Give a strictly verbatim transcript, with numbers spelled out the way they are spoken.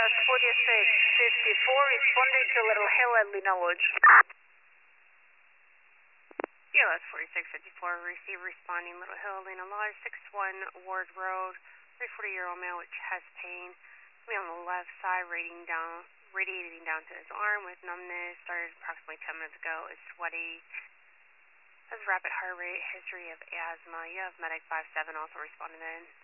forty-six fifty-four, responding to Little Hill at Lena Lodge. C L S forty-six fifty-four, receive responding Little Hill, Lena Lodge, six one Ward Road, three forty-year-old male with chest pain. Me on the left side, radiating down, radiating down to his arm with numbness. Started approximately ten minutes ago. Is sweaty. Has rapid heart rate. History of asthma. You have medic five seven also responding in.